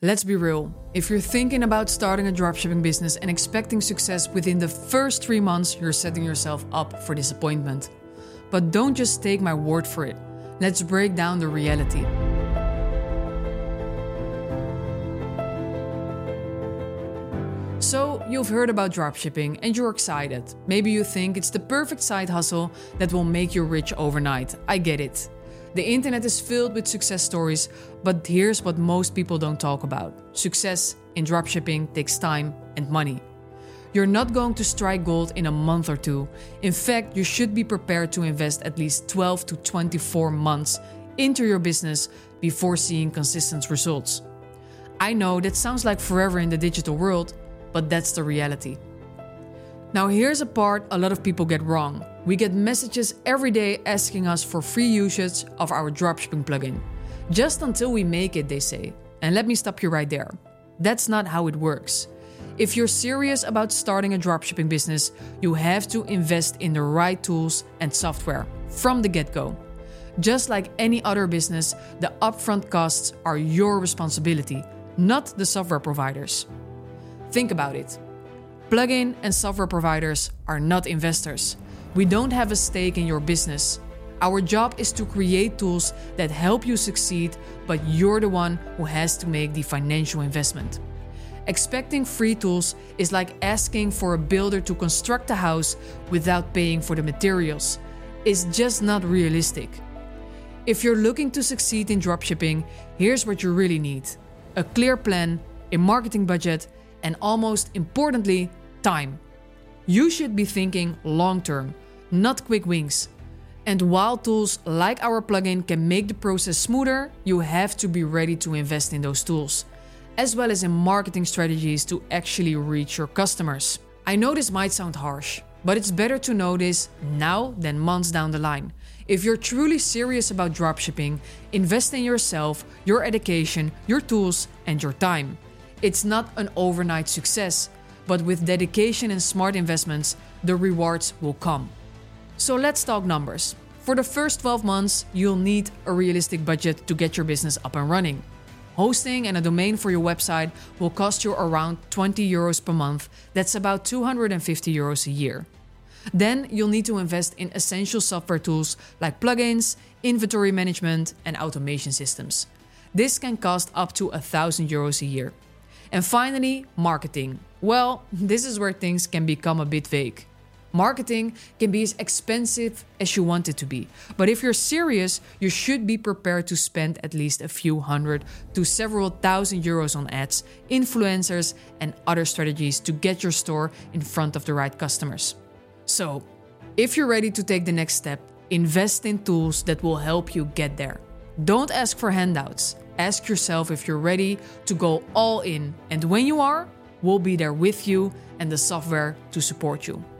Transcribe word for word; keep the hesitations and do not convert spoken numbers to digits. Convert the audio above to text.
Let's be real. If you're thinking about starting a dropshipping business and expecting success within the first three months, you're setting yourself up for disappointment. But don't just take my word for it. Let's break down the reality. So, you've heard about dropshipping and you're excited. Maybe you think it's the perfect side hustle that will make you rich overnight. I get it. The internet is filled with success stories, but here's what most people don't talk about. Success in dropshipping takes time and money. You're not going to strike gold in a month or two. In fact, you should be prepared to invest at least twelve to twenty-four months into your business before seeing consistent results. I know that sounds like forever in the digital world, but that's the reality. Now here's a part a lot of people get wrong. We get messages every day asking us for free usage of our dropshipping plugin. Just until we make it, they say. And let me stop you right there. That's not how it works. If you're serious about starting a dropshipping business, you have to invest in the right tools and software from the get-go. Just like any other business, the upfront costs are your responsibility, not the software providers. Think about it. Plugin and software providers are not investors. We don't have a stake in your business. Our job is to create tools that help you succeed, but you're the one who has to make the financial investment. Expecting free tools is like asking for a builder to construct a house without paying for the materials. It's just not realistic. If you're looking to succeed in dropshipping, here's what you really need: a clear plan, a marketing budget, and most importantly, time. You should be thinking long-term, not quick wins. And while tools like our plugin can make the process smoother, you have to be ready to invest in those tools, as well as in marketing strategies to actually reach your customers. I know this might sound harsh, but it's better to know this now than months down the line. If you're truly serious about dropshipping, invest in yourself, your education, your tools, and your time. It's not an overnight success, but with dedication and smart investments, the rewards will come. So let's talk numbers. For the first twelve months, you'll need a realistic budget to get your business up and running. Hosting and a domain for your website will cost you around twenty euros per month. That's about two hundred fifty euros a year. Then you'll need to invest in essential software tools like plugins, inventory management, and automation systems. This can cost up to one thousand euros a year. And finally, marketing. Well, this is where things can become a bit vague. Marketing can be as expensive as you want it to be. But if you're serious, you should be prepared to spend at least a few hundred to several thousand euros on ads, influencers, and other strategies to get your store in front of the right customers. So, if you're ready to take the next step, invest in tools that will help you get there. Don't ask for handouts. Ask yourself if you're ready to go all in. And when you are, we'll be there with you and the software to support you.